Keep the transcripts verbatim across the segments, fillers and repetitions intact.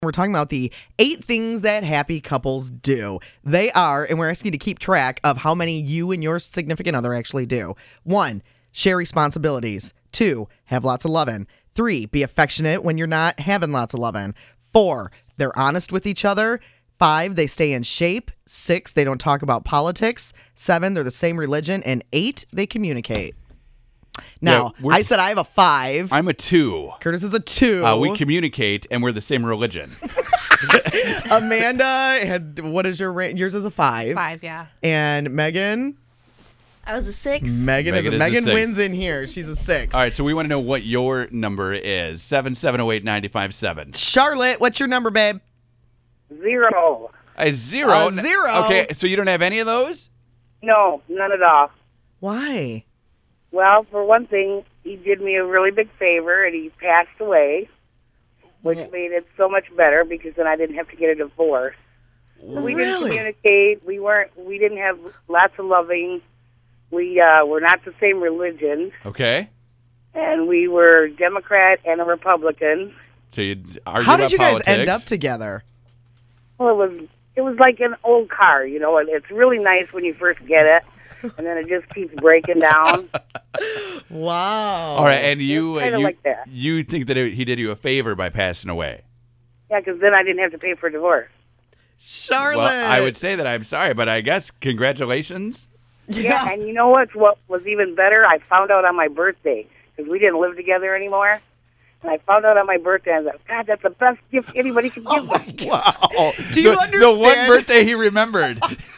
We're talking about the eight things that happy couples do. They are, and we're asking you to keep track of how many you and your significant other actually do. One, share responsibilities. Two, have lots of loving. Three, be affectionate when you're not having lots of loving. Four, they're honest with each other. Five, they stay in shape. Six, they don't talk about politics. Seven, they're the same religion. And eight, they communicate. Now, yeah, I said I have a five. I'm a two. Curtis is a two. Uh, we communicate, and we're the same religion. Amanda, had, what is your rank? Yours is a five. Five, yeah. And Megan? I was a six. Megan, Megan is a, is a Megan six. wins in here. She's a six. All right, so we want to know what your number is. seven seven zero eight nine five seven. Charlotte, what's your number, babe? Zero. A zero? A zero? Okay, so you don't have any of those? No, none at all. Why? Well, for one thing, he did me a really big favor, and he passed away, which made it so much better because then I didn't have to get a divorce. So we didn't Really? communicate. We weren't. We didn't have lots of loving. We uh, were not the same religion, Okay. and we were Democrat and a Republican. So you argue How did about you guys politics. end up together? Well, it was it was like an old car, you know, and it's really nice when you first get it, and then it just keeps breaking down. Wow. All right, and you It's kinda you, like that. you think that it, he did you a favor by passing away. Yeah, because then I didn't have to pay for a divorce. Charlotte. Well, I would say that I'm sorry, but I guess congratulations. Yeah, and you know what? What was even better? I found out on my birthday because we didn't live together anymore. And I found out on my birthday, and I was like, God, that's the best gift anybody can give me. Wow. Do you the, understand? The one birthday he remembered.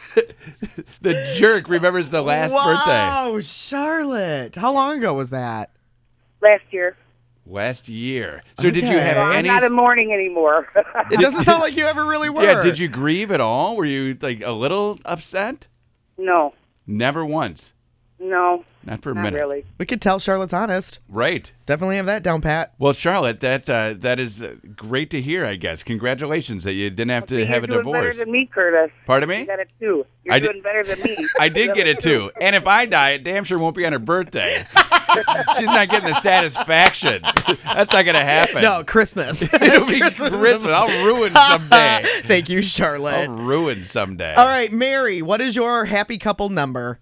The jerk remembers the last birthday. Wow, Charlotte. How long ago was that? Last year. Last year. So did you Okay. have Well, I'm any... not in mourning anymore. It doesn't sound like you ever really were. Yeah, did you grieve at all? Were you like a little upset? No, Never once. no, Not for a not minute. really. We could tell Charlotte's honest. Right. Definitely have that down pat. Well, Charlotte, that uh, that is uh, great to hear, I guess. Congratulations that you didn't have to You're have a doing divorce. better than me, Curtis. Pardon You me? got it too. You're I did- doing better than me. I did You get have it too. And if I die, it damn sure won't be on her birthday. She's not getting the satisfaction. That's not going to happen. No, Christmas. It'll be Christmas. I'll ruin someday. Thank you, Charlotte. I'll ruin someday. All right, Mary, what is your happy couple number?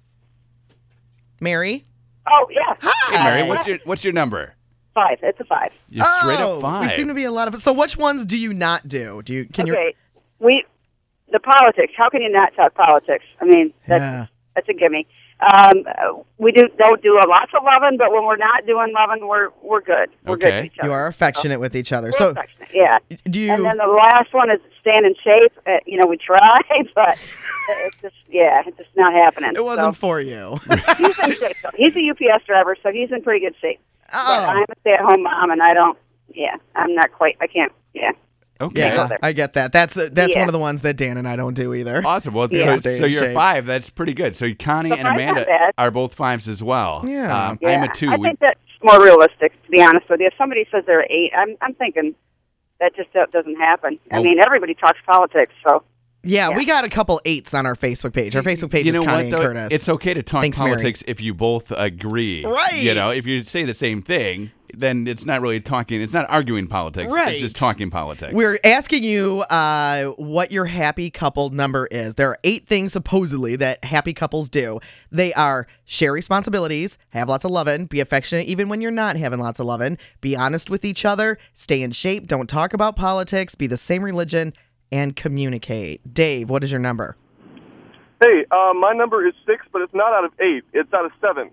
Mary? Oh, yeah. Hey, Mary, what's your what's your number? Five. It's a five. You straight oh, up five. We seem to be a lot of. So, which ones do you not do? Do you? Can you? Okay, we the politics. How can you not talk politics? I mean, that's Yeah. that's a gimme. Um, uh, we do don't do a lots of loving, but when we're not doing loving, we're we're good. We're good Okay. to each other. You are affectionate with each other. We're So, affectionate, yeah. do you? And then the last one is staying in shape. Uh, you know, we try, but it's just yeah, it's just not happening. It wasn't So, for you. he's in shape. Though. He's a U P S driver, so he's in pretty good shape. But Oh, I'm a stay-at-home mom, and I don't. Yeah, I'm not quite. I can't. Yeah. Okay. yeah, there. I get that. That's uh, that's Yeah. one of the ones that Dan and I don't do either. Awesome. Well, Yeah. so, Stay so in you're shape. five. That's pretty good. So Connie So and five's not Amanda bad. are both fives as well. Yeah. Um, Yeah, I'm a two. I We- think that's more realistic, to be honest with you. If somebody says they're eight, I'm I'm thinking that just do- doesn't happen. I Well- mean, everybody talks politics, so Yeah, Yeah. we got a couple eights on our Facebook page. Our Facebook page you is know Connie what, though? and Curtis. It's okay to talk Thanks, Mary. politics if you both agree. Right. You know, if you say the same thing, then it's not really talking. It's not arguing politics. Right. It's just talking politics. We're asking you uh, what your happy couple number is. There are eight things supposedly that happy couples do. They are share responsibilities, have lots of loving, be affectionate even when you're not having lots of loving, be honest with each other, stay in shape, don't talk about politics, be the same religion, and communicate. Dave, what is your number? Hey, uh, my number is six, but it's not out of eight. It's out of seven.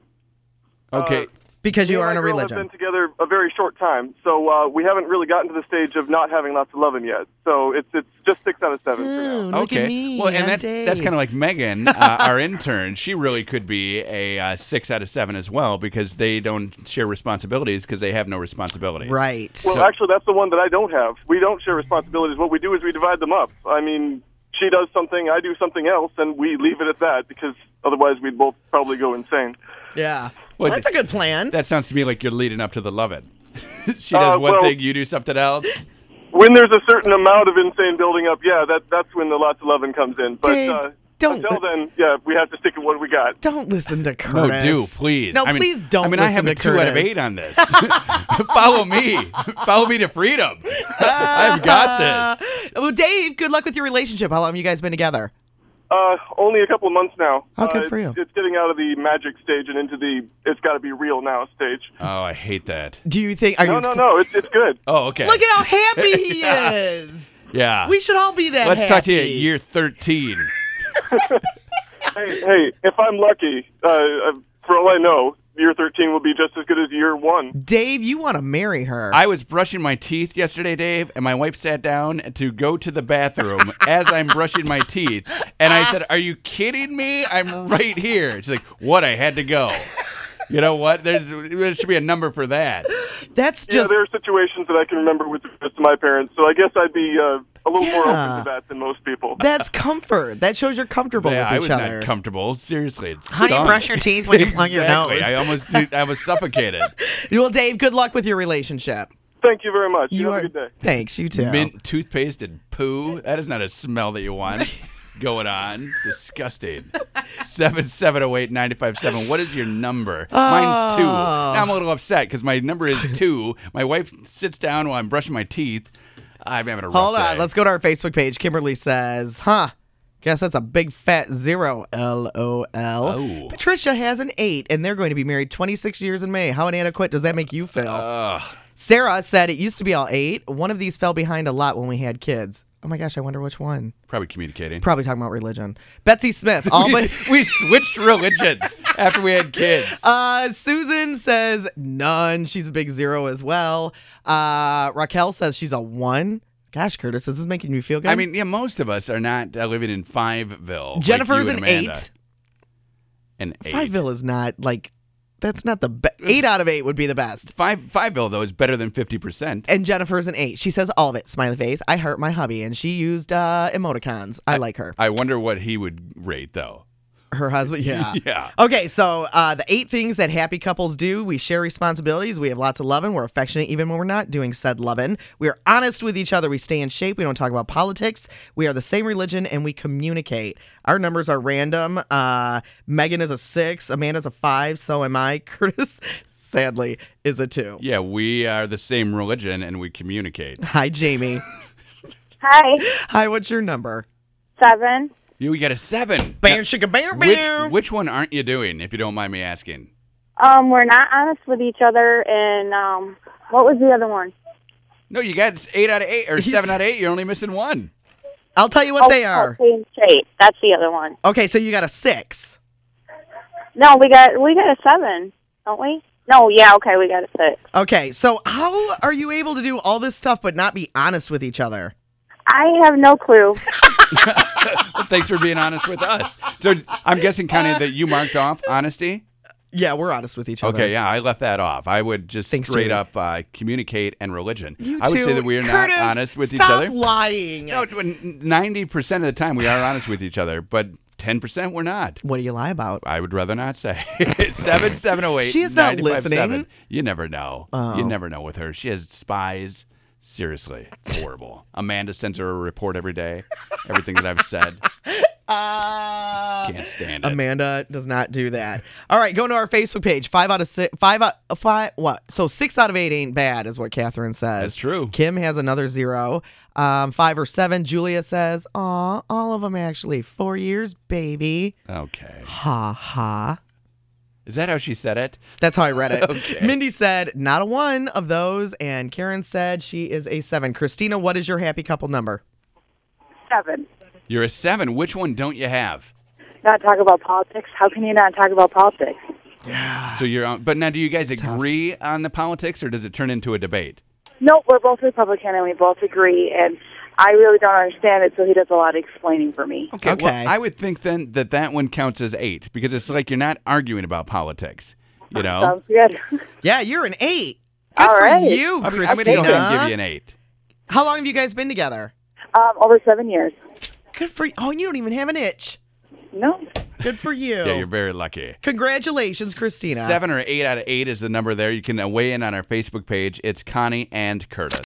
okay. Because Me you and are in my a girl religion. have been together a very short time, so uh, we haven't really gotten to the stage of not having lots of loving yet. So it's it's just six out of seven for now. Ooh, look Okay. at me. well, and I'm that's Dave. that's kind of like Megan, uh, our intern. She really could be a uh, six out of seven as well because they don't share responsibilities because they have no responsibilities. Right. Well, So- actually, that's the one that I don't have. We don't share responsibilities. What we do is we divide them up. I mean, she does something, I do something else, and we leave it at that because otherwise we'd both probably go insane. yeah. Well, Well, that's a good plan. That sounds to me like you're leading up to the loving. She Uh, does one well- thing, you do something else. When there's a certain amount of insane building up, yeah, that that's when the lots of loving comes in. But Dave, uh, Don't Until then, yeah, we have to stick with what we got. don't listen to No, Curtis. do please. No, I mean, please don't. I mean, I listen have a to two Curtis. out of eight on this. Follow me. Follow me to freedom. I've got this. Well, Dave, good luck with your relationship. How long have you guys been together? Uh, only a couple of months now. Oh, good uh, for you. It's, it's getting out of the magic stage and into the it's got to be real now stage. Oh, I hate that. Do you think? Are No, you? no, ex- no. It's it's good. Oh, okay. Look at how happy he Yeah. is. Yeah. We should all be that Let's happy. talk to you at year thirteen. Hey, hey, if I'm lucky, uh, uh, for all I know, year thirteen will be just as good as year one. Dave, you want to marry her? I was brushing my teeth yesterday, Dave, and my wife sat down to go to the bathroom as I'm brushing my teeth. And I said, "Are you kidding me? I'm right here." She's like, "What? I had to go." You know what? There's, there should be a number for that. That's Yeah, just there are situations that I can remember with regards to my parents, so I guess I'd be uh, a little more Yeah. open to that than most people. that's comfort. That shows you're comfortable Yeah, with I each was other. not comfortable. Seriously, it How do you stung. brush your teeth when you plug your Exactly. nose? I almost, I was suffocated. Well, Dave, good luck with your relationship. Thank you very much. You, You have are. a good day. Thanks. You too. Mint toothpaste and poo. That is not a smell that you want going on. Disgusting. seven seven zero eight nine five seven. What is your number? Mine's two. Now I'm a little upset because my number is two. My wife sits down while I'm brushing my teeth. I'm having a rough Hold day. on. Let's go to our Facebook page. Kimberly says, huh. Guess that's a big fat zero. L O L. Oh. Patricia has an eight, and they're going to be married twenty-six years in May. How inadequate does that make you feel? Ugh. Sarah said it used to be all eight. One of these fell behind a lot when we had kids. Oh my gosh, I wonder which one. Probably communicating. Probably talking about religion. Betsy Smith, all but we switched religions after we had kids. uh, Susan says none. She's a big zero as well. Uh, Raquel says she's a one. Gosh, Curtis, this is making you feel good. I mean, yeah, most of us are not uh, living in Fiveville. like Jennifer's you an and Amanda. eight. An eight. Fiveville is not like that's not the best. Eight out of eight would be the best. Five Fiveville though is better than fifty percent. And Jennifer's an eight. She says all of it. Smiley face. I hurt my hubby, and she used uh, emoticons. I, like her. I wonder what he would rate though. Her husband, yeah. Yeah. Okay, so uh, the eight things that happy couples do. We share responsibilities. We have lots of loving. We're affectionate even when we're not doing said loving. We are honest with each other. We stay in shape. We don't talk about politics. We are the same religion, and we communicate. Our numbers are random. Uh, Megan is a six. Amanda's a five. So am I. Curtis, sadly, is a two. Yeah, we are the same religion and we communicate. Hi, Jamie. Hi, Hi, what's your number? seven. You we got a seven. Bam, Now, shika, bam, which, bam. which one aren't you doing, if you don't mind me asking? Um, we're not honest with each other, and um, what was the other one? No, you got eight out of eight or He's- seven out of eight. You're only missing one. I'll tell you what they are. Oh, clean straight. That's the other one. Okay, so you got a six. No, we got we got a seven, don't we? No, yeah, okay, we got a six. Okay, so how are you able to do all this stuff but not be honest with each other? I have no clue. Well, thanks for being honest with us. So I'm guessing, Connie, that you marked off honesty. Yeah, we're honest with each other. Okay, yeah, I left that off. I would just Thanks, straight Jamie. up uh, communicate and religion. You I would two- say that we are Curtis, not honest with stop each other. lying. No, ninety percent of the time we are honest with each other, but ten percent we're not. What do you lie about? I would rather not say. seven seven zero eight. She is not listening. You never know. Oh. You never know with her. She has spies. Seriously, it's horrible. Amanda sends her a report every day. Everything that I've said. Uh, Can't stand it. Amanda does not do that. All right, go to our Facebook page. Five out of six. Five out. Five. What? So six out of eight ain't bad, is what Catherine says. That's true. Kim has another zero. Um, five or seven. Julia says, "Aw, all of them actually. Four years, baby." Okay. Ha ha. Is that how she said it? That's how I read it. Okay. Mindy said, not a one of those. And Karen said she is a seven. Christina, what is your happy couple number? Seven. You're a seven. Which one don't you have? Not talk about politics? How can you not talk about politics? So you're on. But now, do you guys It's tough. agree on the politics, or does it turn into a debate? No, we're both Republican, and we both agree, and I really don't understand it, so he does a lot of explaining for me. Okay. Okay. Well, I would think then that that one counts as eight because it's like you're not arguing about politics. You know. Sounds good. Yeah, you're an eight. Good All for right. you, I mean, Christina. I'm going to go ahead and give you an eight. How long have you guys been together? um, over seven years. Good for you. Oh, and you don't even have an itch. No. Good for you. Yeah, you're very lucky. Congratulations, Christina. Seven or eight out of eight is the number there. You can uh, weigh in on our Facebook page. It's Connie and Curtis.